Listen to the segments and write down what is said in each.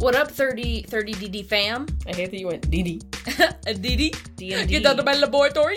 What up, 30 DD fam? I hate that you went DD. A DD? DMD. Get out of my laboratory.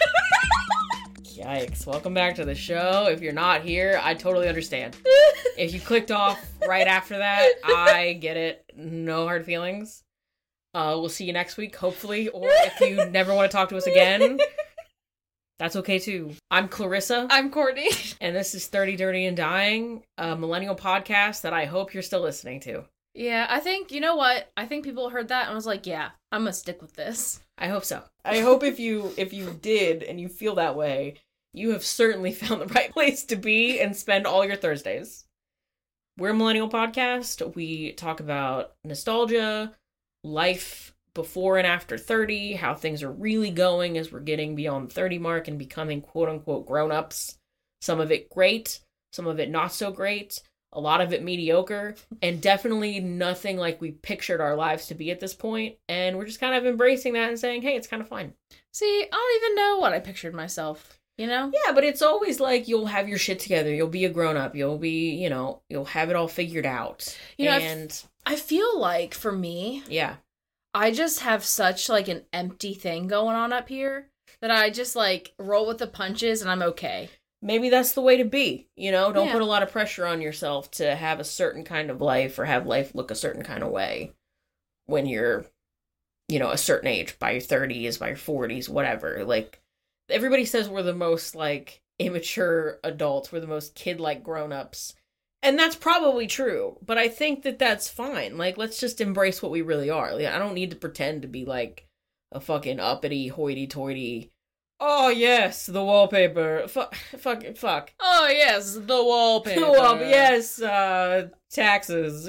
Yikes. Welcome back to the show. If you're not here, I totally understand. If you clicked off right after that, I get it. No hard feelings. We'll see you next week, hopefully. Or if you never want to talk to us again, that's okay too. I'm Clarissa. I'm Courtney. And this is 30 Dirty and Dying, a millennial podcast that I hope you're still listening to. Yeah, I think, you know what? I think people heard that and was like, yeah, I'm gonna stick with this. I hope so. I hope if you did and you feel that way, you have certainly found the right place to be and spend all your Thursdays. We're a millennial podcast. We talk about nostalgia, life before and after 30, how things are really going as we're getting beyond the 30 mark and becoming quote-unquote grown-ups. Some of it great, some of it not so great, a lot of it mediocre, and definitely nothing like we pictured our lives to be at this point. And we're just kind of embracing that and saying, hey, it's kind of fine. See, I don't even know what I pictured myself, you know? Yeah, but it's always like you'll have your shit together. You'll be a grown-up. You'll be, you'll have it all figured out. You know, and I feel like, for me, yeah, I just have such, like, an empty thing going on up here that I just, like, roll with the punches and I'm okay. maybe that's the way to be, Don't put a lot of pressure on yourself to have a certain kind of life or have life look a certain kind of way when you're, a certain age, by your 30s, by your 40s, whatever. Like, everybody says we're the most, like, immature adults. We're the most kid-like grown-ups. And that's probably true. But I think that that's fine. Like, let's just embrace what we really are. Like, I don't need to pretend to be, like, a fucking uppity, hoity-toity... Oh, yes, the wallpaper. Fuck. Oh, yes, the wallpaper. Yes, taxes.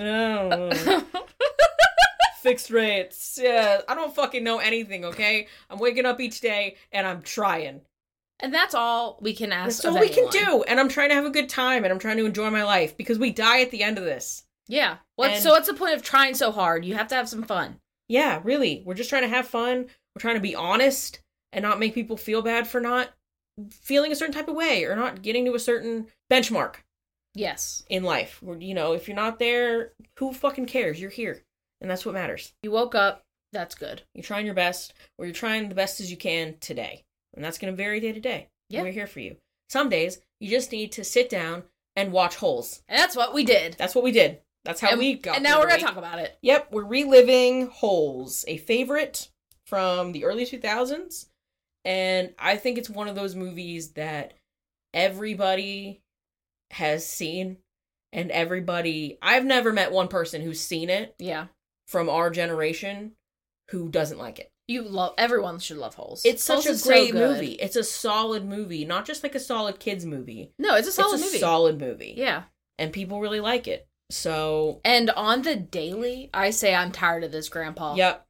Fixed rates. Yeah, I don't fucking know anything, okay? I'm waking up each day, and I'm trying. And that's all we can ask That's all we can do, and I'm trying to have a good time, and I'm trying to enjoy my life, because we die at the end of this. Yeah. So what's the point of trying so hard? You have to have some fun. Yeah, really. We're just trying to have fun. We're trying to be honest. And not make people feel bad for not feeling a certain type of way or not getting to a certain benchmark. Yes. In life. If you're not there, who fucking cares? You're here. And that's what matters. You woke up. That's good. You're trying your best, or you're trying the best as you can today. And that's going to vary day to day. Yeah. We're here for you. Some days, you just need to sit down and watch Holes. And that's what we did. That's what we did. That's how we got. And now we're going to talk about it. Yep. We're reliving Holes, a favorite from the early 2000s. And I think it's one of those movies that everybody has seen, and I've never met one person who's seen it. Yeah. From our generation who doesn't like it. Everyone should love Holes. It's such a great movie. It's a solid movie, not just like a solid kids movie. No, it's a solid movie. It's a solid movie. Yeah. And people really like it. So. And on the daily, I say I'm tired of this, Grandpa.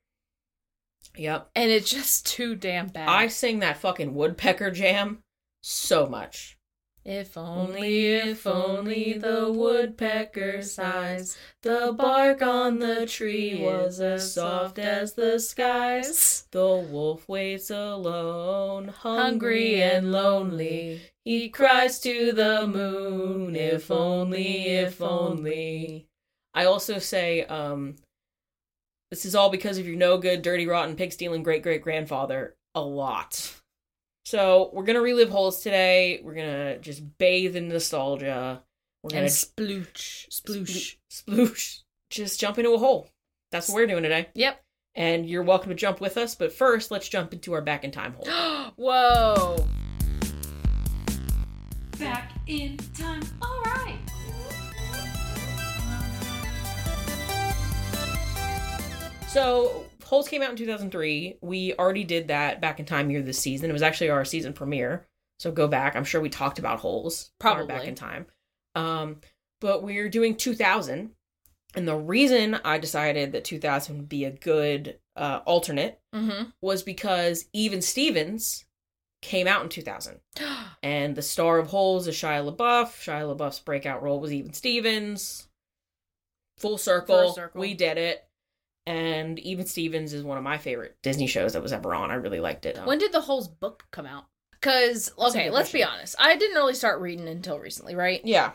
Yep. And it's just too damn bad. I sing that fucking Woodpecker Jam so much. If only the woodpecker sighs, the bark on the tree was as soft as the skies. The wolf waits alone, hungry and lonely. He cries to the moon, if only. I also say, this is all because of your no good, dirty, rotten, pig-stealing great-great-grandfather a lot. So, we're gonna relive Holes today. We're gonna just bathe in nostalgia. We're gonna sploosh. Just jump into a hole. That's what we're doing today. Yep. And you're welcome to jump with us, but first, let's jump into our back in time hole. Whoa. Back in time. All right. So, Holes came out in 2003. We already did that back in time here this season. It was actually our season premiere. So go back. I'm sure we talked about Holes. Probably. Back in time. But we're doing 2000. And the reason I decided that 2000 would be a good alternate was because Even Stevens came out in 2000. And the star of Holes is Shia LaBeouf. Shia LaBeouf's breakout role was Even Stevens. Full circle. We did it. And Even Stevens is one of my favorite Disney shows that was ever on. I really liked it. When did the Holes book come out? Because, okay, let's be honest. I didn't really start reading until recently, right? Yeah.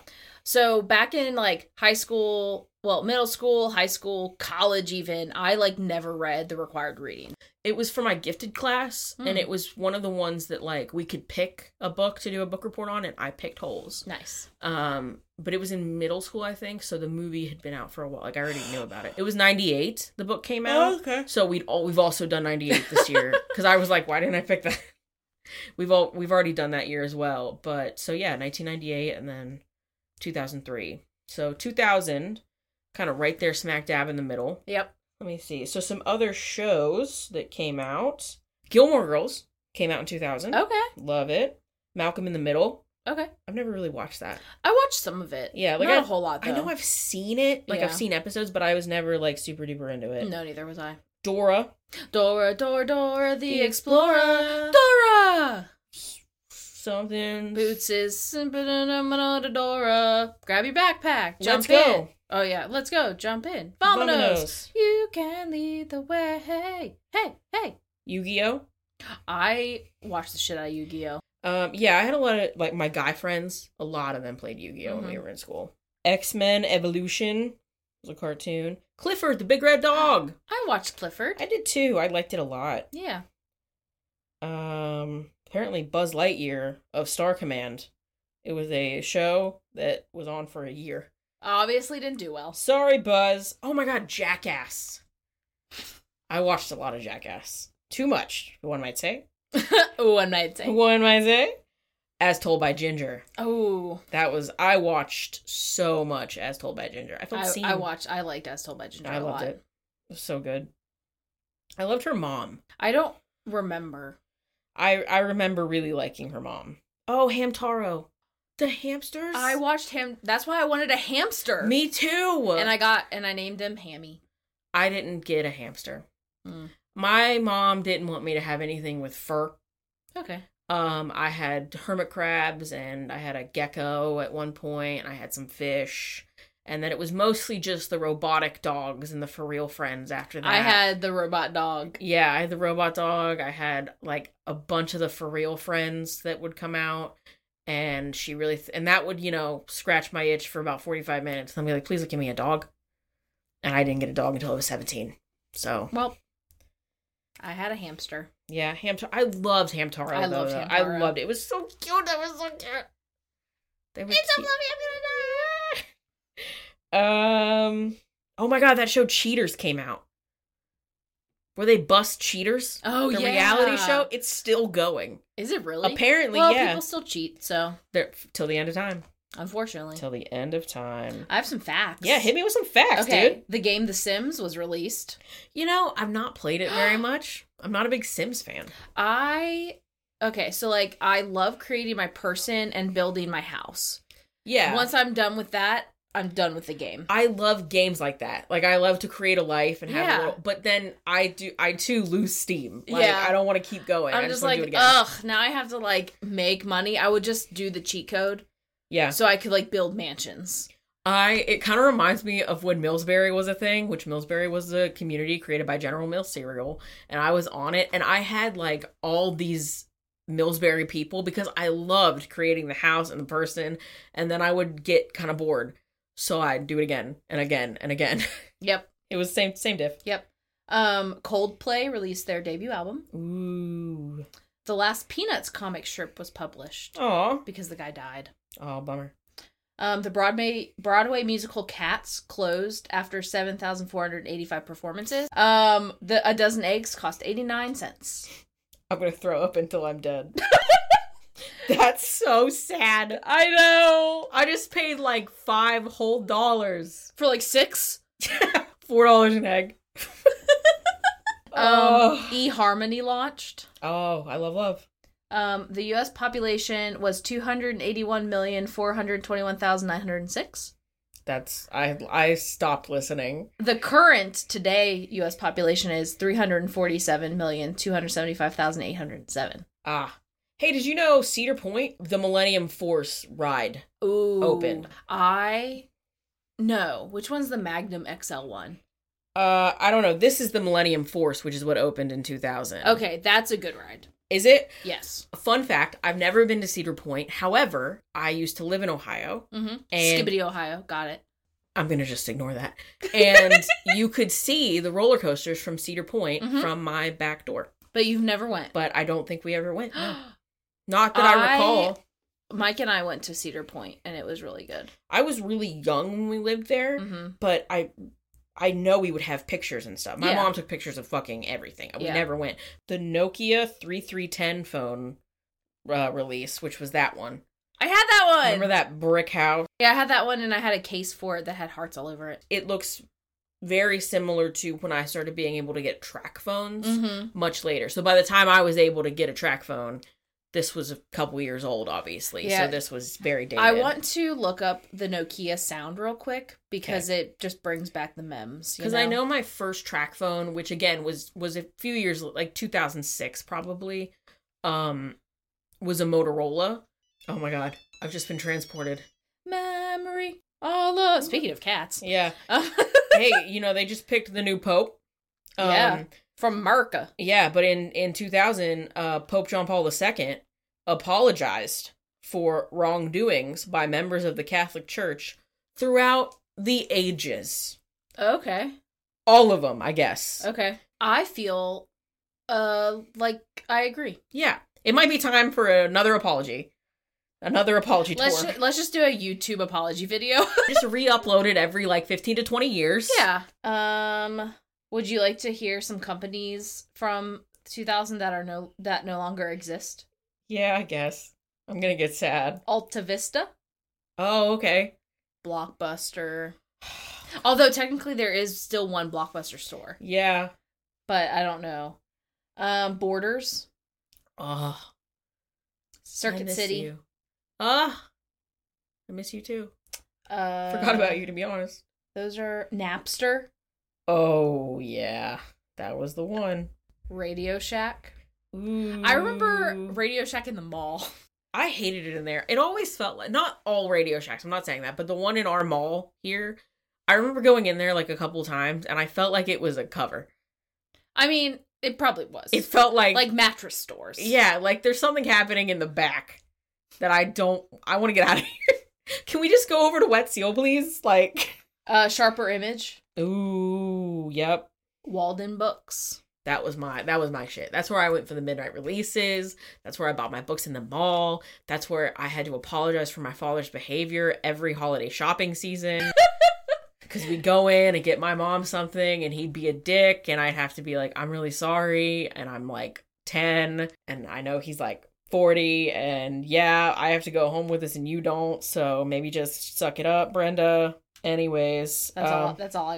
So back in like high school, well, middle school, high school, college even, I like never read the required reading. It was for my gifted class, and Hmm. it was one of the ones that like we could pick a book to do a book report on, and I picked Holes. Nice. But it was in middle school, I think, so the movie had been out for a while. Like I already knew about it. It was 98. The book came out. okay. So we've also done 98 this year because I was like, why didn't I pick that? We've already done that year as well. But so yeah, 1998 and then 2003. So 2000, kind of right there, smack dab in the middle. Yep. Let me see. So some other shows that came out. Gilmore Girls came out in 2000. Okay. Love it. Malcolm in the Middle. Okay. I've never really watched that. I watched some of it. Yeah, like not a whole lot though. I know I've seen it. Like I've Yeah. seen episodes, but I was never like super duper into it. No, neither was I. Dora. Dora, Dora, Dora the Explorer. Dora! Something. Boots is Dora. Grab your backpack. Let's Jump go. in. Oh yeah, let's go. Jump in. Vamonos. Vamonos. You can lead the way. Hey, hey. Yu-Gi-Oh. I watched the shit out of Yu-Gi-Oh. Yeah, I had a lot of like my guy friends. A lot of them played Yu-Gi-Oh when we were in school. X-Men Evolution was a cartoon. Clifford the Big Red Dog. I watched Clifford. I did too. I liked it a lot. Yeah. Apparently Buzz Lightyear of Star Command. It was a show that was on for a year. Obviously didn't do well. Sorry, Buzz. Oh my god, Jackass. I watched a lot of Jackass. Too much, one might say. One might say. One might say. As Told by Ginger. Oh. I watched so much As Told by Ginger. I felt seen. I liked As Told by Ginger I a loved lot. it. It was so good. I loved her mom. I don't remember. I remember really liking her mom. Oh, Hamtaro. The hamsters? I watched him. That's why I wanted a hamster. Me too. And I named him Hammy. I didn't get a hamster. Mm. My mom didn't want me to have anything with fur. Okay. I had hermit crabs and I had a gecko at one point. I had some fish. And then it was mostly just the robotic dogs and the for real friends after that. I had the robot dog. Yeah, I had the robot dog. I had like a bunch of the for real friends that would come out. And she really, and that would, scratch my itch for about 45 minutes. And I'd be like, please give me a dog. And I didn't get a dog until I was 17. So. Well, I had a hamster. Yeah, I loved Hamtaro. I loved though. Hamtaro. I loved it. It was so cute. That was so cute. They were It's a cute. fluffy, I'm gonna die. Oh my god, that show Cheaters came out. Where they bust cheaters. Oh, the yeah. reality show. It's still going. Is it really? Apparently, well, yeah. people still cheat, so They're, till the end of time. unfortunately. Till the end of time. I have some facts. Yeah, hit me with some facts, Okay, dude. the game The Sims was released. I've not played it very much. I'm not a big Sims fan. Okay, so like I love creating my person and building my house. Yeah. Once I'm done with that, I'm done with the game. I love games like that. Like I love to create a life and have Yeah. a little, but then I too lose steam. Like Yeah. I don't want to keep going. I'm I just want like, to do it again. ugh, now I have to like make money. I would just do the cheat code Yeah. so I could like build mansions. It kind of reminds me of when Millsberry was a thing, which Millsberry was a community created by General Mills cereal, and I was on it, and I had like all these Millsberry people because I loved creating the house and the person, and then I would get kind of bored. So I'd do it again and again and again. Yep. It was same diff. Yep. Coldplay released their debut album. Ooh. The last Peanuts comic strip was published Aw. because the guy died. Oh, bummer. The Broadway musical Cats closed after 7,485 performances. A dozen eggs cost 89 cents. I'm gonna throw up until I'm dead. That's so sad. I know. I just paid like $5 whole. For like $6. $4 an egg. eHarmony launched. Oh, I love. The U.S. population was 281,421,906. That's I stopped listening. The current today U.S. population is 347,275,807. Ah. Hey, did you know Cedar Point, the Millennium Force ride Ooh. opened? No. Which one's the Magnum XL one? I don't know. This is the Millennium Force, which is what opened in 2000. Okay, that's a good ride. Is it? Yes. Fun fact, I've never been to Cedar Point. However, I used to live in Ohio. Mm-hmm. And Skibbity, Ohio. Got it. I'm going to just ignore that. And you could see the roller coasters from Cedar Point from my back door. But you've never went. But I don't think we ever went. No. Not that I recall. Mike and I went to Cedar Point, and it was really good. I was really young when we lived there, but I know we would have pictures and stuff. My mom took pictures of fucking everything. We never went. The Nokia 3310 phone release, which was that one. I had that one! Remember that brick house? Yeah, I had that one, and I had a case for it that had hearts all over it. It looks very similar to when I started being able to get track phones much later. So by the time I was able to get a track phone, this was a couple years old, obviously. Yeah. So this was very dated. I want to look up the Nokia sound real quick because it just brings back the memes. Because I know my first track phone, which again was a few years, like 2006 probably, was a Motorola. Oh my god, I've just been transported. Memory. Speaking of cats. Yeah. Hey, they just picked the new Pope. From America. Yeah, but in 2000, Pope John Paul II apologized for wrongdoings by members of the Catholic Church throughout the ages. Okay. All of them, I guess. Okay. I feel like I agree. Yeah. It might be time for another apology. Another apology tour. Let's just do a YouTube apology video. Just re-upload it every 15 to 20 years. Yeah. Would you like to hear some companies from 2000 that no longer exist? Yeah, I guess. I'm gonna get sad. Alta Vista. Oh, okay. Blockbuster. Although technically there is still one Blockbuster store. Yeah. But I don't know. Borders. Oh. Circuit City. You. I miss you too. Forgot about you, to be honest. Those are Napster. Oh, yeah. That was the one. Radio Shack. Ooh. I remember Radio Shack in the mall. I hated it in there. It always felt like, not all Radio Shacks, I'm not saying that, but the one in our mall here, I remember going in there a couple times, and I felt like it was a cover. I mean, it probably was. It felt like mattress stores. Yeah, there's something happening in the back that I want to get out of here. Can we just go over to Wet Seal, please? Sharper Image. Ooh, yep. Walden Books. That was my shit. That's where I went for the midnight releases. That's where I bought my books in the mall. That's where I had to apologize for my father's behavior every holiday shopping season. Because we'd go in and get my mom something, and he'd be a dick, and I'd have to be like, I'm really sorry, and I'm 10, and I know he's 40, and yeah, I have to go home with this and you don't, so maybe just suck it up, Brenda. Anyways. That's all I got. That's all I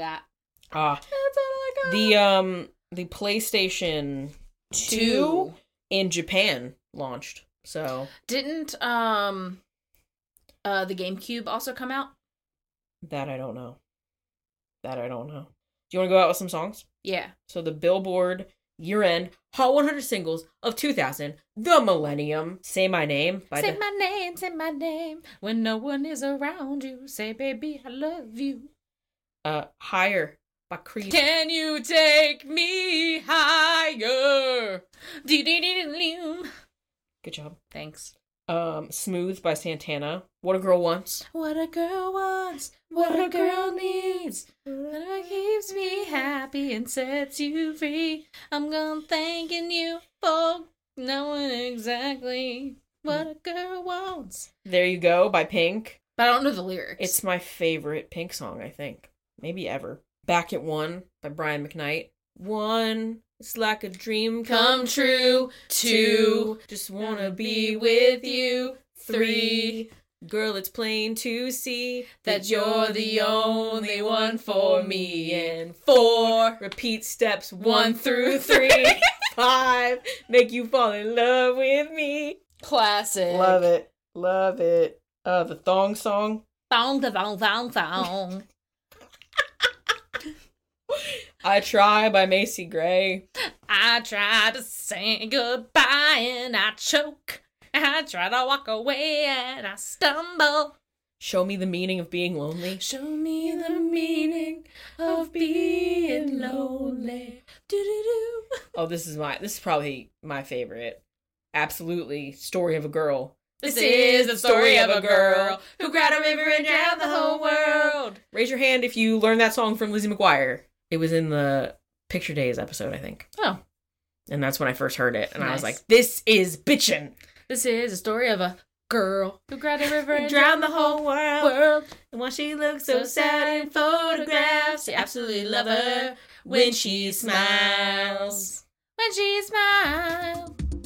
got. The PlayStation 2 in Japan launched, so. Didn't, the GameCube also come out? That I don't know. Do you want to go out with some songs? Yeah. So the Billboard year-end Hot 100 Singles of 2000, The Millennium, Say My Name. Say my name, when no one is around you. Say, baby, I love you. Higher by Creed. Can you take me higher? Good job. Thanks. Smooth by Santana. What a Girl Wants. What a girl wants, what a girl needs, what keeps me happy and sets you free. I'm gonna thanking you for knowing exactly what a girl wants. There You Go by Pink. But I don't know the lyrics. It's my favorite Pink song, I think. Maybe ever. Back at One by Brian McKnight. 1, it's like a dream come true. 2, just wanna be with you. 3, girl, it's plain to see that you're the only one for me. And 4, repeat steps 1 through 3. 5, make you fall in love with me. Classic. Love it. The Thong Song. Thong. I Try by Macy Gray. I try to say goodbye and I choke. I try to walk away and I stumble. Show Me the Meaning of Being Lonely. Show me the meaning of being lonely. Do-do-do. Oh, this is probably my favorite. absolutely story of a girl. This is the story of a girl who cried a river and drowned the whole world. Raise your hand if you learned that song from Lizzie McGuire. It was in the Picture Days episode, I think. Oh. And that's when I first heard it. And I was Nice. like, this is bitchin'. This is the story of a girl who cried a river and Drowned drowned the whole world. And while she looks so sad in photographs, you absolutely love her when she smiles. When she smiles.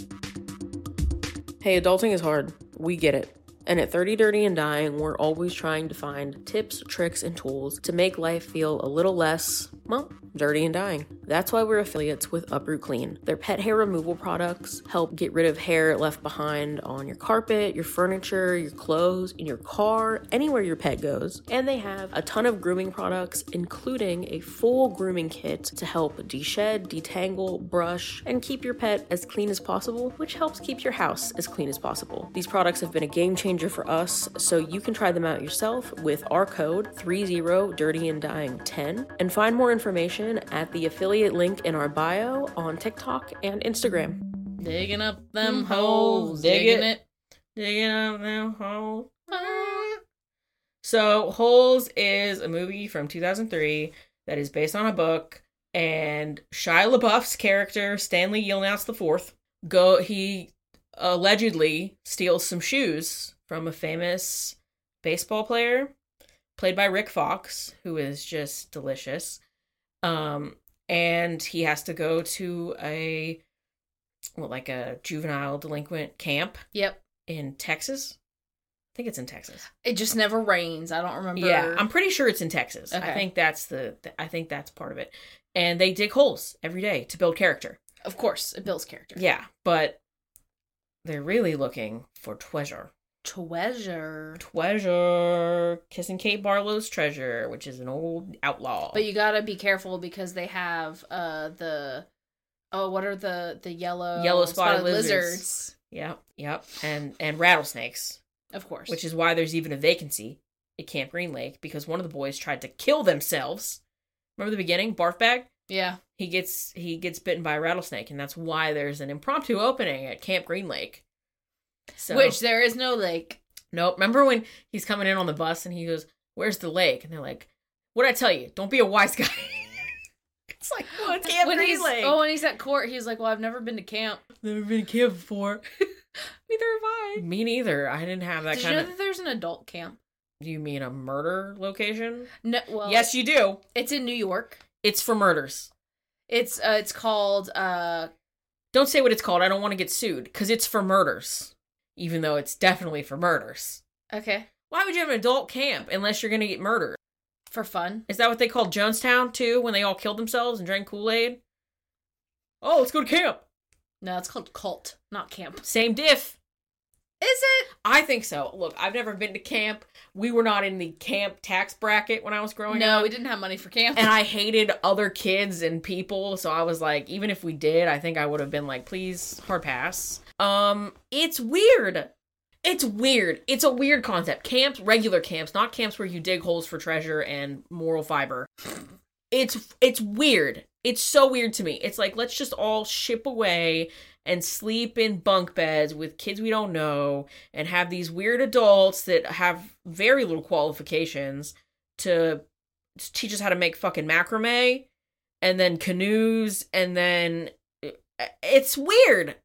Hey, adulting is hard. We get it. And at 30 Dirty and Dying, we're always trying to find tips, tricks, and tools to make life feel a little less, well, dirty and dying. That's why we're affiliates with Uproot Clean. Their pet hair removal products help get rid of hair left behind on your carpet, your furniture, your clothes, in your car, anywhere your pet goes. And they have a ton of grooming products, including a full grooming kit to help de-shed, detangle, brush, and keep your pet as clean as possible, which helps keep your house as clean as possible. These products have been a game changer for us, so you can try them out yourself with our code 30DirtyandDying10 and find more information at the affiliate link in our bio on TikTok and Instagram. Digging up them holes. Dig Digging it. Digging up them holes. So, Holes is a movie from 2003 that is based on a book, and Shia LaBeouf's character, Stanley Yelnats IV, he allegedly steals some shoes from a famous baseball player played by Rick Fox, who is just delicious. And he has to go to a juvenile delinquent camp Yep. in Texas. I think it's in Texas. It just never rains. I don't remember. Yeah, I'm pretty sure it's in Texas. Okay. I think that's part of it. And they dig holes every day to build character. Of course, it builds character. Yeah, but they're really looking for treasure. Treasure. Kissing Kate Barlow's treasure, which is an old outlaw. But you gotta be careful because they have what are the yellow spotted lizards. Yep. And rattlesnakes. Of course. Which is why there's even a vacancy at Camp Green Lake, because one of the boys tried to kill themselves. Remember the beginning? Barf bag? Yeah. He gets bitten by a rattlesnake, and that's why there's an impromptu opening at Camp Green Lake. So, Which there is no lake. Nope. Remember when he's coming in on the bus and he goes, "Where's the lake?" And they're like, "What'd I tell you? Don't be a wise guy." It's like, well, it's Camp Green Lake. Oh, when he's at court, he's like, "Well, I've never been to camp." Never been to camp before. Neither have I. Me neither. I didn't have that Did kind you of... know that there's an adult camp? Do you mean a murder location? No. Well, Yes, you do. it's in New York. It's for murders. It's called Don't say what it's called. I don't want to get sued, because it's for murders. Even though it's definitely for murders. Okay. Why would you have an adult camp unless you're going to get murdered? For fun. Is that what they called Jonestown, too, when they all killed themselves and drank Kool-Aid? Oh, let's go to camp. No, it's called cult, not camp. Same diff. Is it? I think so. Look, I've never been to camp. We were not in the camp tax bracket when I was growing up. No, we didn't have money for camp. And I hated other kids and people, so I was like, even if we did, I think I would have been like, please, hard pass. It's weird. It's weird. It's a weird concept. Camps, regular camps, not camps where you dig holes for treasure and moral fiber. It's weird. It's so weird to me. It's like, let's just all ship away and sleep in bunk beds with kids we don't know and have these weird adults that have very little qualifications to teach us how to make fucking macrame and then canoes, and then it's weird.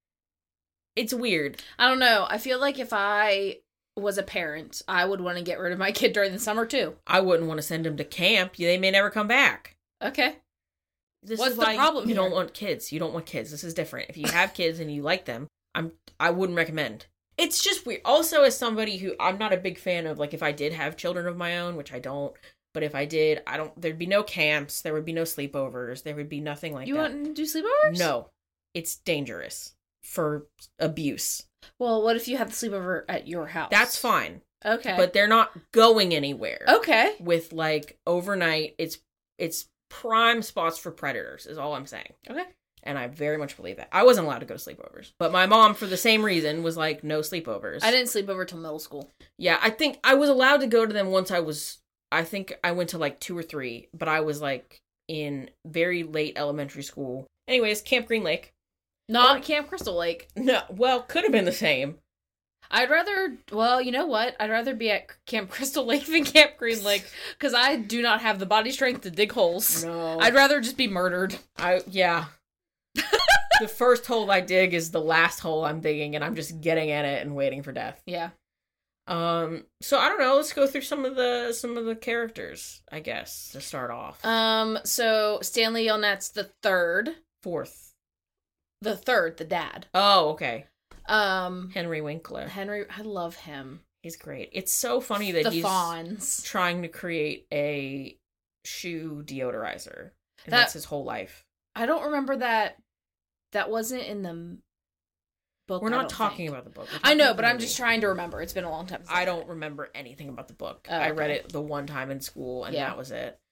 It's weird. I don't know. I feel like if I was a parent, I would want to get rid of my kid during the summer too. I wouldn't want to send them to camp. They may never come back. Okay. This What's is the why problem you here? don't want kids. You don't want kids. This is different. If you have kids and you like them, I wouldn't recommend. It's just weird. Also, as somebody who, I'm not a big fan of, like, if I did have children of my own, which I don't, but if I did, there'd be no camps, there would be no sleepovers, there would be nothing like You that. want to do sleepovers? No. It's dangerous for abuse. Well, what if you have the sleepover at your house? That's fine. Okay. But they're not going anywhere. Okay. With, like, overnight, it's prime spots for predators, is all I'm saying. Okay. And I very much believe that. I wasn't allowed to go to sleepovers. But my mom, for the same reason, was like, no sleepovers. I didn't sleep over till middle school. Yeah, I think I was allowed to go to them once I think I went to like 2 or 3, but I was like in very late elementary school. Anyways, Camp Green Lake. Not Camp Crystal Lake. No, well, could have been the same. I'd rather, well, you know what? I'd rather be at Camp Crystal Lake than Camp Green Lake, because I do not have the body strength to dig holes. No. I'd rather just be murdered. Yeah. The first hole I dig is the last hole I'm digging, and I'm just getting at it and waiting for death. Yeah. So I don't know, let's go through some of the characters, I guess, to start off. So Stanley Yelnats the third. Fourth. The third, the dad. Oh, okay. Henry, Winkler. I love him. He's great. It's so funny that he's Fonz. trying to create a shoe deodorizer. And that's his whole life. I don't remember that. That wasn't in the book. We're not talking about the book. I know, but I'm just trying to remember. It's been a long time since I don't remember anything about the book. Oh, okay. I read it the one time in school, and that was it.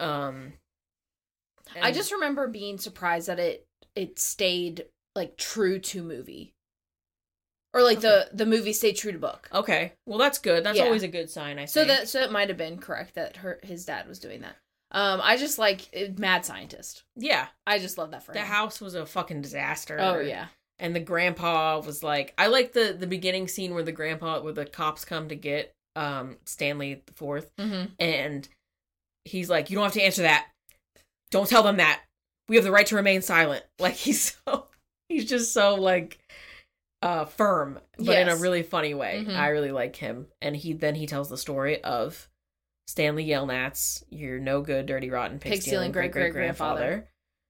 I just remember being surprised that it stayed, like, true to movie. Or, like, the movie stayed true to book. Okay. Well, that's good. That's always a good sign, I think. So it might have been correct that his dad was doing that. I just like Mad Scientist. Yeah. I just love that for him. The house was a fucking disaster. Oh, yeah. And the grandpa was like, I like the beginning scene where the cops come to get Stanley the Fourth, and he's like, you don't have to answer that. Don't tell them that. We have the right to remain silent. Like, he's just so, like, firm, but in a really funny way. I really like him. And he tells the story of Stanley Yelnats, your no good, dirty, rotten, pig-stealing great-great-grandfather,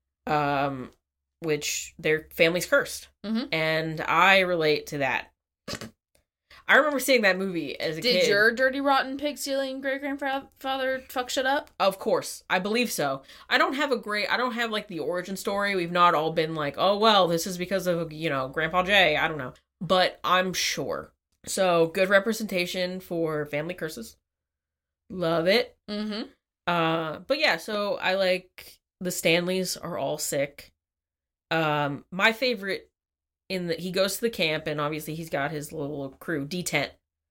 which their family's cursed. And I relate to that. I remember seeing that movie as a kid. Did your dirty, rotten, pig-stealing great-grandfather fuck shit up? Of course. I believe so. I don't have like the origin story. We've not all been like, oh, well, this is because of, Grandpa Jay. I don't know. But I'm sure. So, good representation for family curses. Love it. But yeah, so I like the Stanleys are all sick. My favorite he goes to the camp, and obviously he's got his little crew, D-Tent,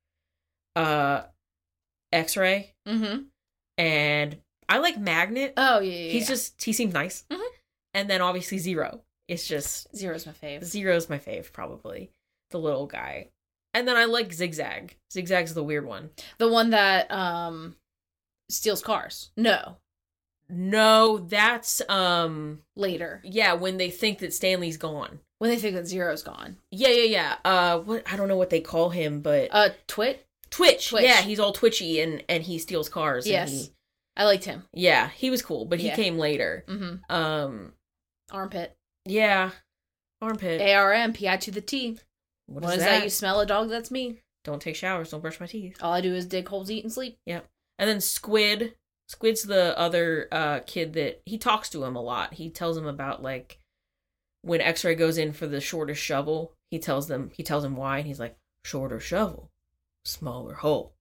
X-Ray, and I like Magnet. Oh, yeah. He seems nice. And then obviously Zero. It's just... Zero's my fave. Zero's my fave, probably. The little guy. And then I like Zigzag. Zigzag's the weird one. The one that, steals cars. No, that's, later. Yeah, when they think that Stanley's gone. When they think that Zero's gone. Yeah. I don't know what they call him, but... Twitch. Yeah, he's all twitchy and he steals cars. Yes. I liked him. Yeah, he was cool, but he came later. Armpit. Yeah. Armpit. ARMPI to the T. What is that? You smell a dog? That's me. Don't take showers. Don't brush my teeth. All I do is dig holes, eat, and sleep. Yep. And then Squid. Squid's the other kid that he talks to him a lot. He tells him about, like, when X-Ray goes in for the shortest shovel, he tells him why, and he's like, shorter shovel, smaller hole.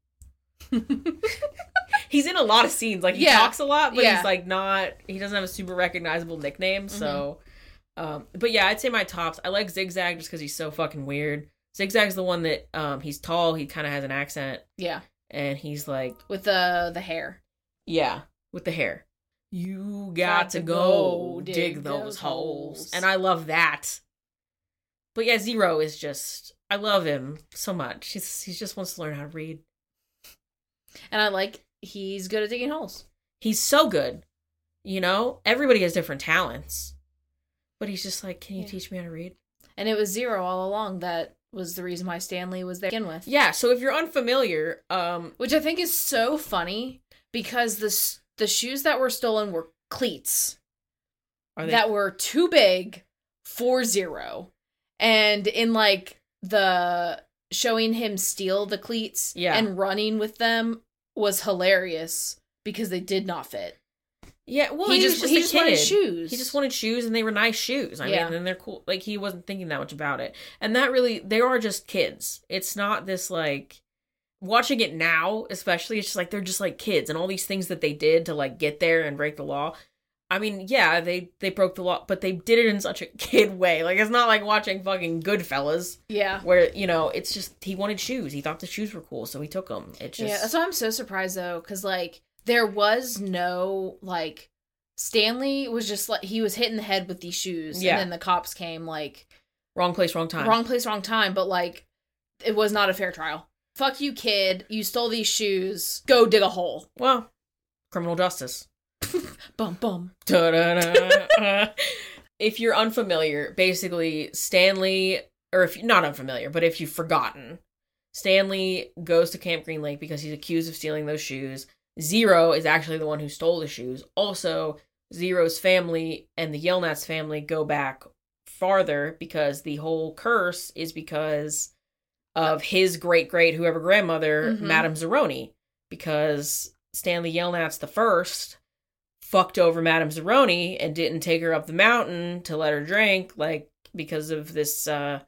He's in a lot of scenes. Like, he talks a lot, but he's like he doesn't have a super recognizable nickname, so but yeah, I'd say my tops. I like Zigzag just because he's so fucking weird. Zigzag's the one that he's tall, he kind of has an accent. Yeah. And he's like with the hair. Yeah, with the hair. You got to go dig those holes. And I love that. But yeah, Zero is just... I love him so much. He just wants to learn how to read. And I like... He's good at digging holes. He's so good. Everybody has different talents. But he's just like, can you teach me how to read? And it was Zero all along that was the reason why Stanley was there to begin with. Yeah, so if you're unfamiliar... Which I think is so funny, because the shoes that were stolen were cleats that were too big for Zero. And in, like, the showing him steal the cleats and running with them was hilarious because they did not fit. Yeah, well, he just wanted shoes. He just wanted shoes, and they were nice shoes. I mean, and they're cool. Like, he wasn't thinking that much about it. And that really, they are just kids. It's not this, like... Watching it now, especially, it's just like, they're just like kids, and all these things that they did to, like, get there and break the law. I mean, yeah, they broke the law, but they did it in such a kid way. Like, it's not like watching fucking Goodfellas. Yeah. Where, it's just, he wanted shoes. He thought the shoes were cool, so he took them. It's just... Yeah, that's why I'm so surprised, though, because, like, there was no, like, Stanley was just like, he was hit in the head with these shoes. Yeah. And then the cops came, like... Wrong place, wrong time. Wrong place, wrong time. But, like, it was not a fair trial. Fuck you, kid. You stole these shoes. Go dig a hole. Well, criminal justice. Bum, bum. Da-da-da. If you're unfamiliar, basically, Stanley... Or if you're not unfamiliar, but if you've forgotten... Stanley goes to Camp Green Lake because he's accused of stealing those shoes. Zero is actually the one who stole the shoes. Also, Zero's family and the Yelnats family go back farther because the whole curse is because of his great-great whoever grandmother, Madame Zeroni. Because Stanley Yelnats the first fucked over Madame Zeroni and didn't take her up the mountain to let her drink, like, because of this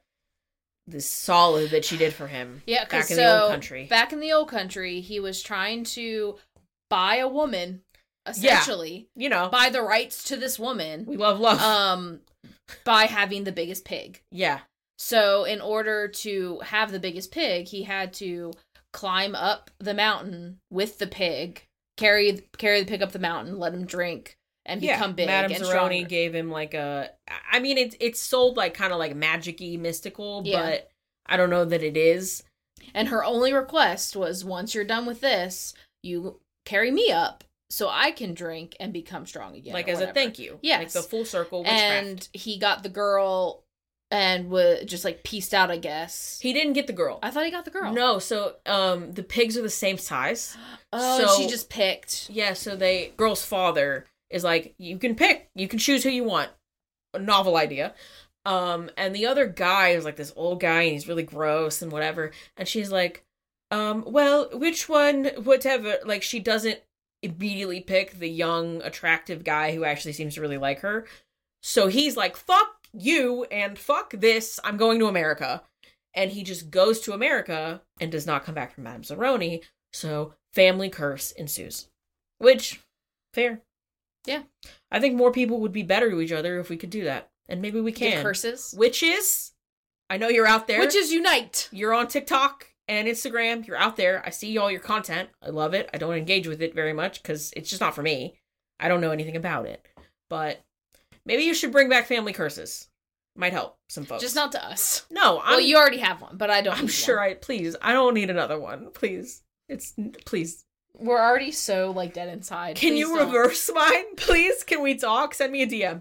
solid that she did for him. Yeah, back in the old country. Back in the old country, he was trying to buy a woman, essentially. Yeah, you know. Buy the rights to this woman. We love love. By having the biggest pig. Yeah. So in order to have the biggest pig, he had to climb up the mountain with the pig, carry the pig up the mountain, let him drink, and become big. Madame and Zeroni stronger. gave him like a... I mean, it's sold like kind of like magic-y, mystical, but I don't know that it is. And her only request was, once you're done with this, you carry me up so I can drink and become strong again. Like or as whatever. a thank you. Yes. Like the full circle witchcraft. And he got the girl and was just like pieced out, I guess. He didn't get the girl. I thought he got the girl. No, so the pigs are the same size. Oh, so, she just picked. Yeah, so girl's father is like, you can pick. You can choose who you want. A novel idea. And the other guy is like this old guy and he's really gross and whatever. And she's like, well, which one, whatever. Like, she doesn't immediately pick the young, attractive guy who actually seems to really like her. So he's like, fuck you and fuck this. I'm going to America. And he just goes to America and does not come back from Madame Zeroni. So family curse ensues. Which, fair. Yeah. I think more people would be better to each other if we could do that. And maybe we can. Get curses. Witches, I know you're out there. Witches unite. You're on TikTok and Instagram. You're out there. I see all your content. I love it. I don't engage with it very much because it's just not for me. I don't know anything about it. But maybe you should bring back family curses. Might help some folks. Just not to us. No, well, you already have one, but I don't. I'm sure one. please. I don't need another one. Please. Please. We're already so like dead inside. Can you reverse mine, please? Can we talk? Send me a DM.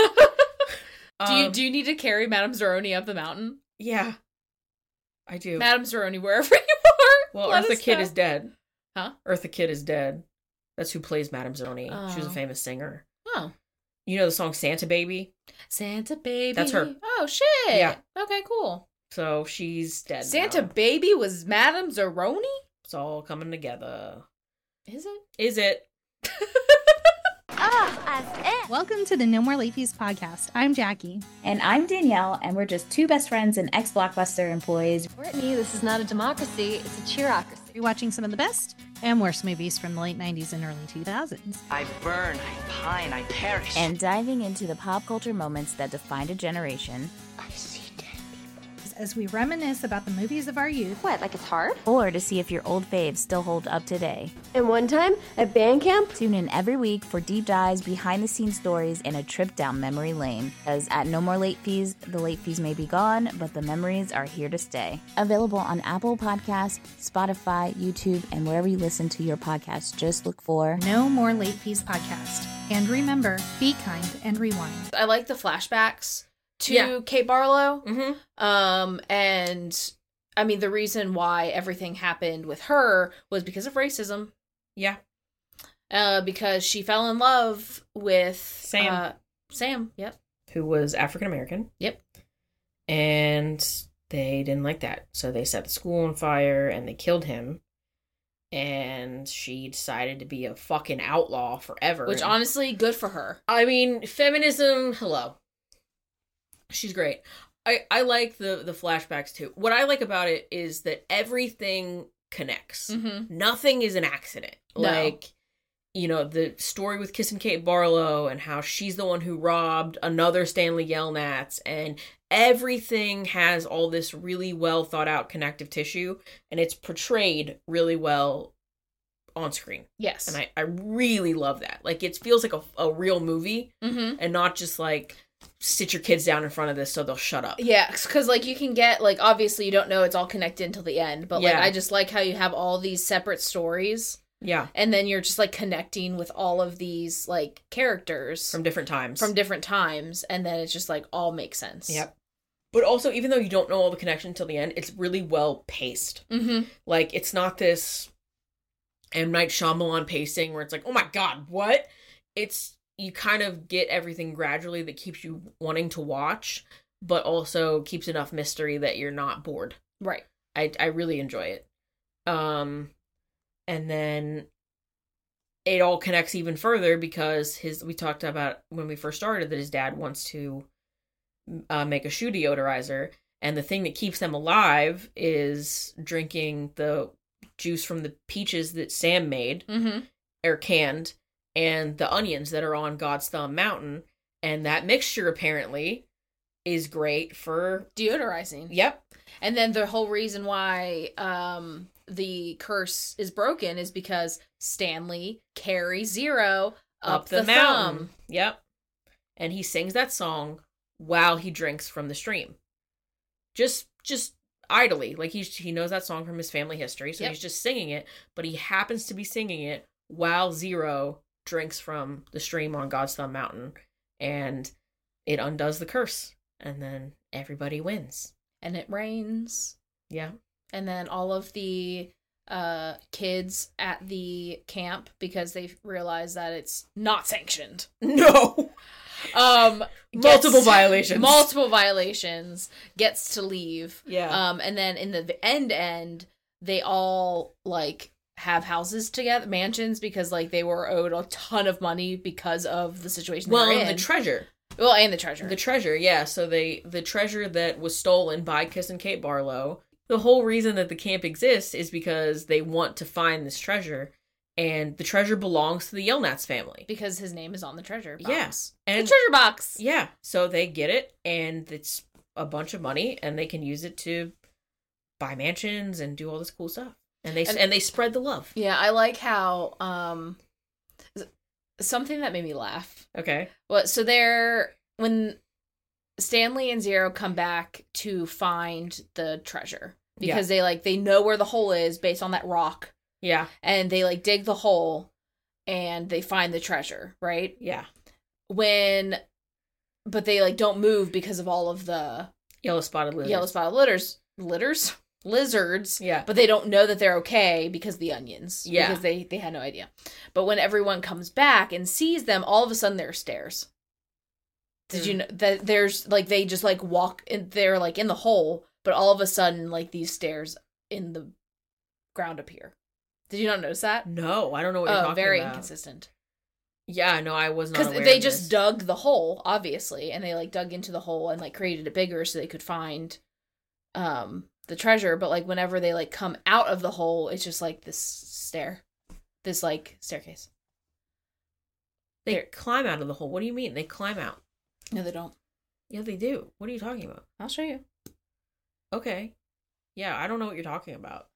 Do you need to carry Madame Zeroni up the mountain? Yeah, I do. Madame Zeroni, wherever you are. Well, Eartha Kitt is dead. Huh? Eartha Kitt is dead. That's who plays Madame Zeroni. Oh. She was a famous singer. Oh. You know the song Santa Baby? Santa Baby. That's her. Oh, shit. Yeah. Okay, cool. So she's dead Santa now. Baby was Madame Zeroni? It's all coming together. Is it? Is it? Welcome to the No More Late Fees podcast. I'm Jackie. And I'm Danielle, and we're just two best friends and ex-Blockbuster employees. Brittany, this is not a democracy, it's a cheerocracy. We're watching some of the best and worst movies from the late 90s and early 2000s. I burn, I pine, I perish. And diving into the pop culture moments that defined a generation. I see dead people. As we reminisce about the movies of our youth. What, like it's hard? Or to see if your old faves still hold up today. And one time, at band camp, Tune in every week for deep dives, behind-the-scenes stories, and a trip down memory lane. Because at No More Late Fees, the late fees may be gone, but the memories are here to stay. Available on Apple Podcasts, Spotify, YouTube, and wherever you listen to your podcasts. Just look for No More Late Fees podcast. And remember, be kind and rewind. I like the flashbacks to Yeah. Kate Barlow. Mm-hmm. And I mean, the reason why everything happened with her was because of racism. Yeah. Because she fell in love with Sam. Sam, yep. Who was African American. Yep. And they didn't like that. So they set the school on fire and they killed him. And she decided to be a fucking outlaw forever. Which, honestly, good for her. I mean, feminism, hello. She's great. I like the flashbacks too. What I like about it is that everything connects. Mm-hmm. Nothing is an accident. No. Like, you know, the story with Kissing Kate Barlow and how she's the one who robbed another Stanley Yelnats, and everything has all this really well thought out connective tissue, and it's portrayed really well on screen. Yes. And I really love that. Like, it feels like a real movie and not just like, sit your kids down in front of this so they'll shut up. Yeah, because, like, you can get, like, obviously you don't know it's all connected until the end, but, like, Yeah. I just like how you have all these separate stories. Yeah. And then you're just, like, connecting with all of these, like, characters. From different times. And then it's just, like, all makes sense. Yep. But also, even though you don't know all the connection till the end, it's really well paced. Mm-hmm. Like, it's not this M. Night Shyamalan pacing where it's like, oh my god, what? It's, you kind of get everything gradually that keeps you wanting to watch, but also keeps enough mystery that you're not bored. Right. I really enjoy it. And then it all connects even further because we talked about when we first started that his dad wants to make a shoe deodorizer, and the thing that keeps them alive is drinking the juice from the peaches that Sam made or canned, and the onions that are on God's Thumb Mountain, and that mixture apparently is great for deodorizing. Yep. And then the whole reason why the curse is broken is because Stanley carries Zero up the mountain. thumb. Yep. And he sings that song while he drinks from the stream. Just idly. Like, he knows that song from his family history, so he's just singing it, but he happens to be singing it while Zero drinks from the stream on God's Thumb Mountain, and it undoes the curse, and then everybody wins. And it rains. Yeah. And then all of the kids at the camp, because they realize that it's not sanctioned. No. Multiple violations. Gets to leave. Yeah. And then in the end, they all, like, have houses together, mansions, because, like, they were owed a ton of money because of the situation they were in. The treasure. Well, and the treasure. The treasure, yeah. So the treasure that was stolen by Kiss and Kate Barlow, the whole reason that the camp exists is because they want to find this treasure, and the treasure belongs to the Yelnats family. Because his name is on the treasure box. Yes. Yeah. And the treasure box! Yeah. So they get it, and it's a bunch of money, and they can use it to buy mansions and do all this cool stuff. And they spread the love. Yeah, I like how, something that made me laugh. Okay. Well, so when Stanley and Zero come back to find the treasure, because they know where the hole is based on that rock. Yeah. And they, like, dig the hole and they find the treasure, right? Yeah. But they, like, don't move because of all of the Yellow-spotted lizards. Yeah. But they don't know that they're okay because of the onions. Yeah. Because they had no idea. But when everyone comes back and sees them, all of a sudden there are stairs. Did you know that there's, like, they just, like, walk in, they're, like, in the hole, but all of a sudden, like, these stairs in the ground appear. Did you not notice that? No, I don't know what you're talking very about. Inconsistent. Yeah, no, I was not aware of Because they this. just dug the hole, obviously, and they, like, dug into the hole and, like, created it bigger so they could find the treasure, but, like, whenever they, like, come out of the hole, it's just, like, this staircase. They climb out of the hole. What do you mean? They climb out. No, they don't. Yeah, they do. What are you talking about? I'll show you. Okay. Yeah, I don't know what you're talking about.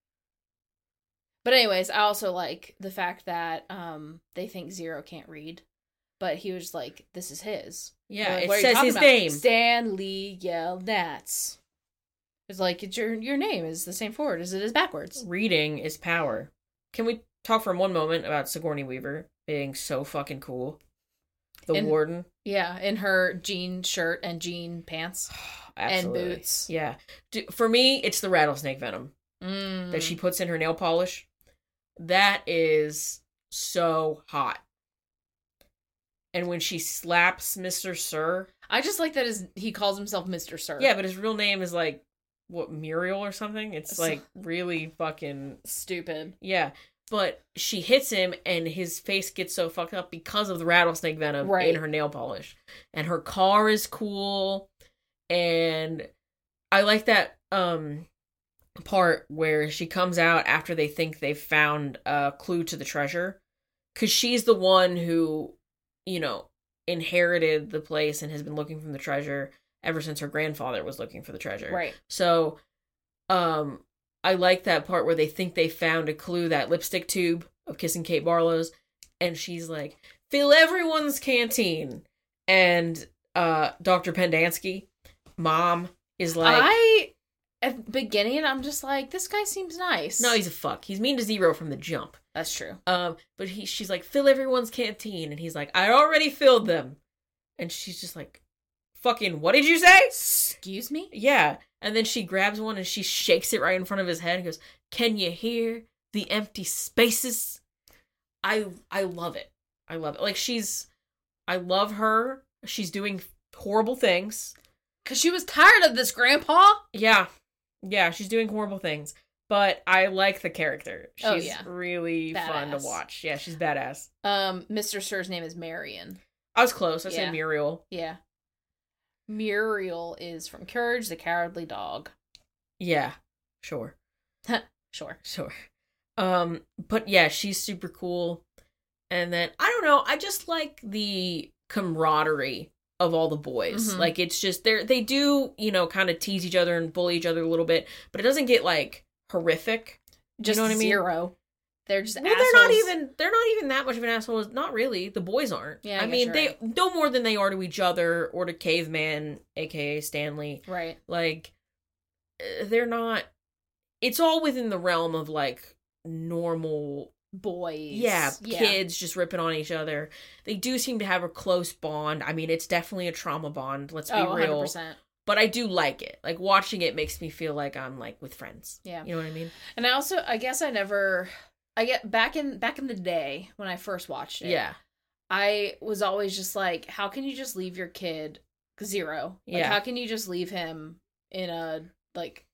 But anyways, I also like the fact that they think Zero can't read, but he was like, this is his. Yeah, like, it what are you says talking his about? name. Stanley Yelnats. It's like, it's your name is the same forward as it is backwards. Reading is power. Can we talk for one moment about Sigourney Weaver being so fucking cool? The warden. Yeah, in her jean shirt and jean pants. Absolutely. And boots. Yeah. For me, it's the rattlesnake venom that she puts in her nail polish. That is so hot. And when she slaps Mr. Sir. I just like that he calls himself Mr. Sir. Yeah, but his real name is like, what, Muriel or something? It's like really fucking stupid. Yeah. But she hits him and his face gets so fucked up because of the rattlesnake venom in her nail polish. And her car is cool. And I like that part where she comes out after they think they've found a clue to the treasure. Because she's the one who, you know, inherited the place and has been looking for the treasure ever since her grandfather was looking for the treasure. Right. So, I like that part where they think they found a clue, that lipstick tube of Kissing Kate Barlow's, and she's like, fill everyone's canteen. And Dr. Pendansky, mom, is like... At the beginning, I'm just like, this guy seems nice. No, he's a fuck. He's mean to Zero from the jump. That's true. But she's like, fill everyone's canteen. And he's like, I already filled them. And she's just like, fucking, what did you say? Excuse me? Yeah. And then she grabs one and she shakes it right in front of his head and goes, can you hear the empty spaces? I love it. I love it. Like, I love her. She's doing horrible things. Because she was tired of this, Grandpa. Yeah. Yeah, she's doing horrible things. But I like the character. She's really fun to watch. Yeah, she's badass. Mr. Sir's name is Marion. I was close. I said Muriel. Yeah. Muriel is from Courage the Cowardly Dog. Yeah. Sure. Sure. But yeah, she's super cool. And then, I don't know, I just like the camaraderie of all the boys. Mm-hmm. Like, it's just, they do, kind of tease each other and bully each other a little bit, but it doesn't get, like, horrific. Just you know what I mean? Zero. They're just assholes. They're not even that much of an asshole. Not really. The boys aren't. Yeah, I mean, they right. no more than they are to each other or to Caveman, aka Stanley. Right. Like, they're not, it's all within the realm of, like, normal boys. Yeah, kids just ripping on each other. They do seem to have a close bond. I mean, it's definitely a trauma bond, let's be real. 100%. But I do like it. Like, watching it makes me feel like I'm, like, with friends. Yeah. You know what I mean? And I guess back in the day when I first watched it. Yeah. I was always just like, how can you just leave your kid Zero? Like, Yeah. how can you just leave him in a, like,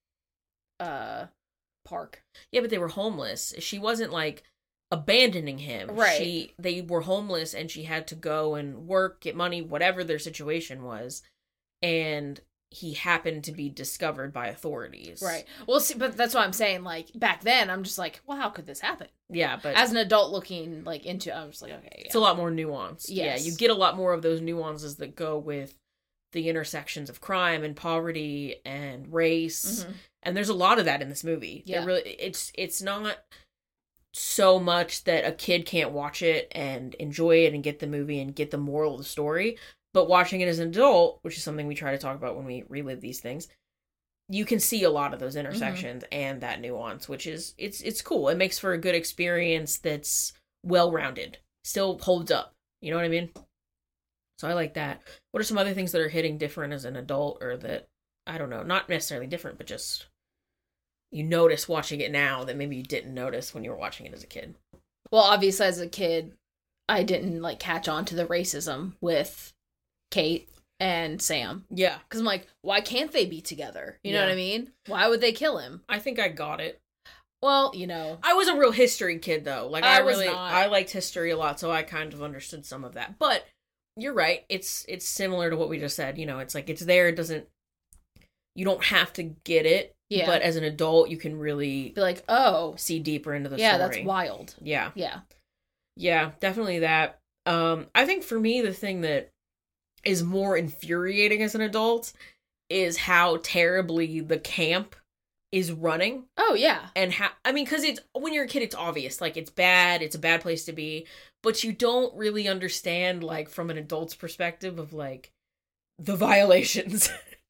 park? Yeah, but they were homeless. She wasn't, like, abandoning him. Right. They were homeless and she had to go and work, get money, whatever their situation was. And he happened to be discovered by authorities. Right. Well, see, but that's what I'm saying. Like, back then, I'm just like, well, how could this happen? Yeah, but as an adult looking, like, into it, I'm just like, okay, yeah. It's a lot more nuanced. Yes. Yeah, you get a lot more of those nuances that go with the intersections of crime and poverty and race. Mm-hmm. And there's a lot of that in this movie. Yeah. It's not so much that a kid can't watch it and enjoy it and get the movie and get the moral of the story. But watching it as an adult, which is something we try to talk about when we relive these things, you can see a lot of those intersections and that nuance, which is, it's cool. It makes for a good experience that's well-rounded. Still holds up. You know what I mean? So I like that. What are some other things that are hitting different as an adult, or that, I don't know, not necessarily different, but just you notice watching it now that maybe you didn't notice when you were watching it as a kid? Well, obviously, as a kid, I didn't, like, catch on to the racism with Kate and Sam. Yeah. Because I'm like, why can't they be together? You know Yeah. what I mean? Why would they kill him? I think I got it. Well, I was a real history kid, though. Like, I was not. I liked history a lot, so I kind of understood some of that. But you're right. It's similar to what we just said. It's like, it's there. It doesn't, you don't have to get it. Yeah. But as an adult, you can really be like, oh, see deeper into the yeah, story. that's wild. Yeah. Yeah. Yeah, definitely that. I think for me, the thing that is more infuriating as an adult is how terribly the camp is running. Oh, yeah. And how, I mean, because it's, when you're a kid, it's obvious. Like, it's bad. It's a bad place to be. But you don't really understand, like, from an adult's perspective of, like, the violations.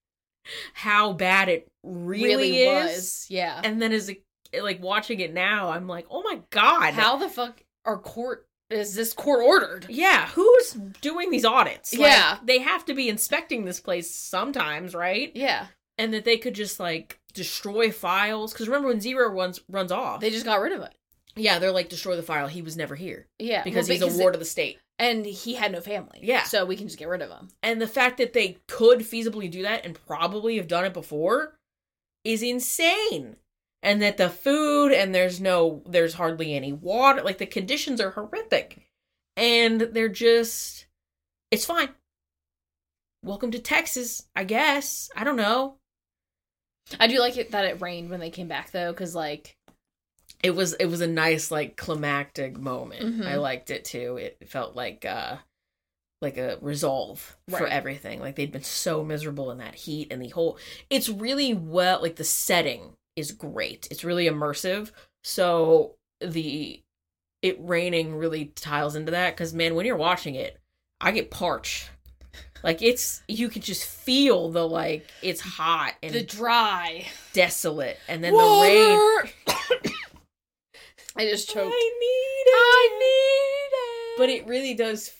How bad it really is. Was. Yeah. And then like, watching it now, I'm like, oh my God. How the fuck is this court ordered? Yeah, who's doing these audits? Yeah. Like, they have to be inspecting this place sometimes, right? Yeah. And that they could just, like, destroy files. Because remember when Zero runs off? They just got rid of it. Yeah, they're like, destroy the file. He was never here. Yeah. Because he's a ward of the state. And he had no family. Yeah. So we can just get rid of him. And the fact that they could feasibly do that and probably have done it before is insane. And that the food and there's hardly any water. Like, the conditions are horrific. And they're just, it's fine. Welcome to Texas, I guess. I don't know. I do like it that it rained when they came back, though, because, like, it was a nice, like, climactic moment. Mm-hmm. I liked it too. It felt like a resolve for everything. Like, they'd been so miserable in that heat and the whole, it's really well, like, the setting is great. It's really immersive. So the it raining really tiles into that. Because, man, when you're watching it, I get parched. Like, you can just feel the, like, it's hot and The dry. desolate. And then the rain. I just choked. I need it. But it really does.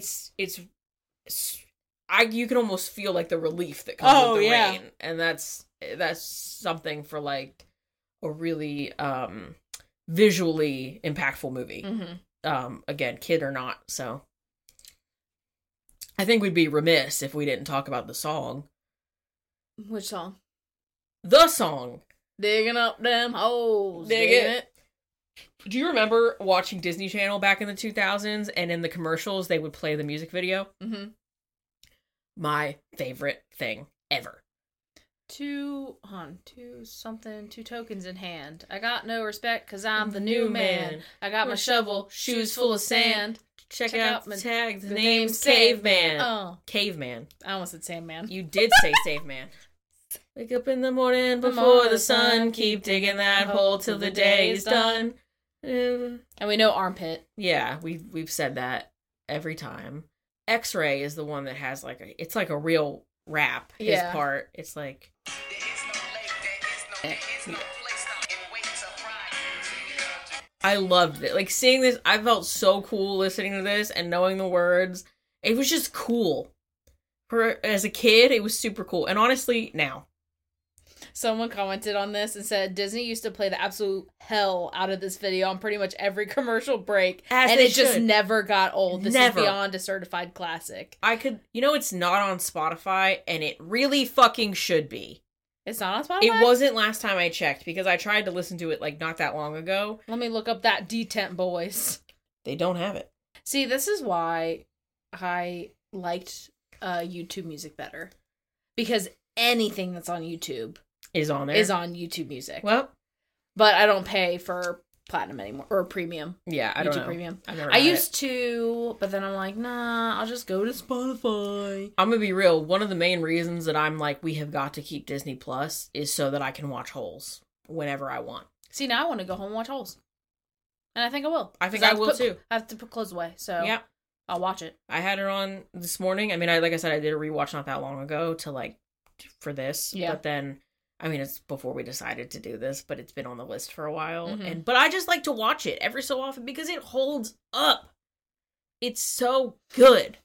You can almost feel like the relief that comes with the rain, and that's something for like a really visually impactful movie. Mm-hmm. Again, kid or not, so I think we'd be remiss if we didn't talk about the song. Which song? The song. Digging up them holes. Digging it. Do you remember watching Disney Channel back in the 2000s, and in the commercials they would play the music video? Mm-hmm. My favorite thing ever. Two tokens in hand. I got no respect because I'm the new man. I got my shovel, shoes full of sand. Check Check out out my my- tag. The the name's name's Caveman. Oh, Caveman. I almost said Sandman. You did say Caveman. Wake up in the morning before the sun. Keep digging that hole till the day is done. And we know armpit. Yeah, we've said that every time. X-Ray is the one that has like it's like a real rap. His Yeah. part. It's like. I loved it. Like seeing this, I felt so cool listening to this and knowing the words. It was just cool. As a kid, it was super cool. And honestly, now. Someone commented on this and said Disney used to play the absolute hell out of this video on pretty much every commercial break. As and they it just should. never got old. This Never. is beyond a certified classic. It's not on Spotify, and it really fucking should be. It's not on Spotify? It wasn't last time I checked, because I tried to listen to it, like, not that long ago. Let me look up that D-Tent Boys. They don't have it. See, this is why I liked YouTube music better. Because anything that's on YouTube Is on there. is on YouTube Music. Well, But I don't pay for Platinum anymore. Or Premium. yeah, I don't YouTube know. Premium. I've never I had used to, but then I'm like, nah, I'll just go to Spotify. I'm gonna be real. One of the main reasons that I'm like, we have got to keep Disney Plus is so that I can watch Holes whenever I want. See, now I want to go home and watch Holes. And I think I will. I think 'Cause I will too. I have to put clothes away, so Yeah. I'll watch it. I had it on this morning. I mean, like I said, I did a rewatch not that long ago for this. Yeah. But then, I mean, it's before we decided to do this, but it's been on the list for a while. Mhm. But I just like to watch it every so often because it holds up. It's so good.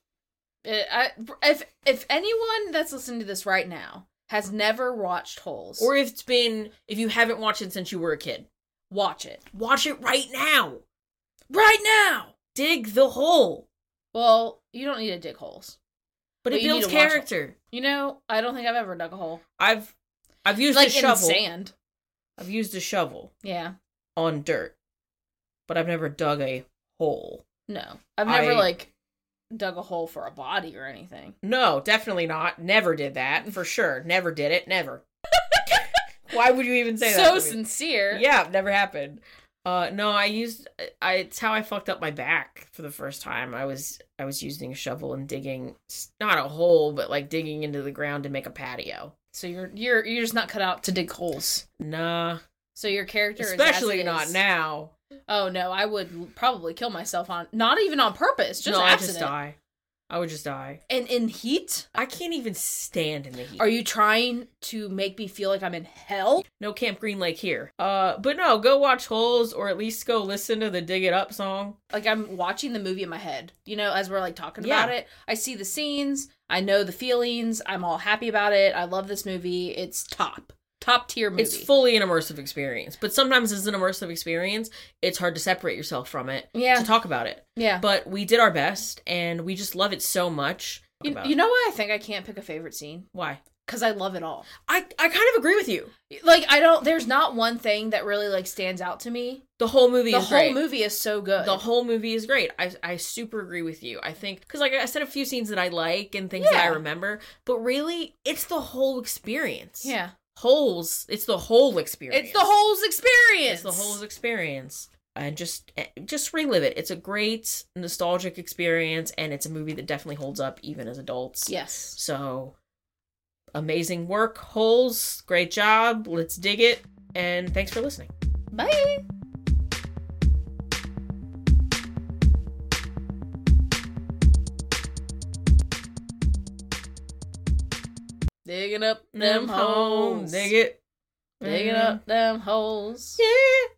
If anyone that's listening to this right now has never watched Holes, Or if you haven't watched it since you were a kid, watch it. watch it right now. Right now! Dig the hole. Well, you don't need to dig holes. But it you need builds to watch character. You know, I don't think I've ever dug a hole. I've used Like a in shovel. sand. I've used a shovel Yeah. on dirt, but I've never dug a hole. No. I've never, I- dug a hole for a body or anything. No, definitely not. Never did that, for sure. Never did it. Never. Why would you even say that? So to me? sincere. Yeah, never happened. No, it's how I fucked up my back for the first time. I was using a shovel and digging, not a hole, but like digging into the ground to make a patio. So you're just not cut out to dig holes. Nah, So your character especially is as not is. now. Oh no, I would probably kill myself not even on purpose, just no, an I accident. just die. I would just die. And in heat? I can't even stand in the heat. Are you trying to make me feel like I'm in hell? No Camp Green Lake here. But no, go watch Holes, or at least go listen to the Dig It Up song. Like I'm watching the movie in my head. You know, as we're talking Yeah. about it, I see the scenes, I know the feelings, I'm all happy about it. I love this movie. It's top tier movie. It's fully an immersive experience. But sometimes as an immersive experience, it's hard to separate yourself from it to talk about it. Yeah. But we did our best, and we just love it so much. You know why I think I can't pick a favorite scene? Why? Because I love it all. I kind of agree with you. There's not one thing that really stands out to me. The whole movie is great. The whole movie is so good. The whole movie is great. I super agree with you. I think, because I said a few scenes that I like and things that I remember, but really, it's the whole experience. Yeah. Holes, it's the whole experience. It's the whole experience. It's the whole experience. And just relive it. It's a great nostalgic experience, and it's a movie that definitely holds up even as adults. Yes. So, amazing work, Holes. Great job. Let's dig it. And thanks for listening. Bye. Digging up them holes. Dig it. Digging up them holes. Yeah.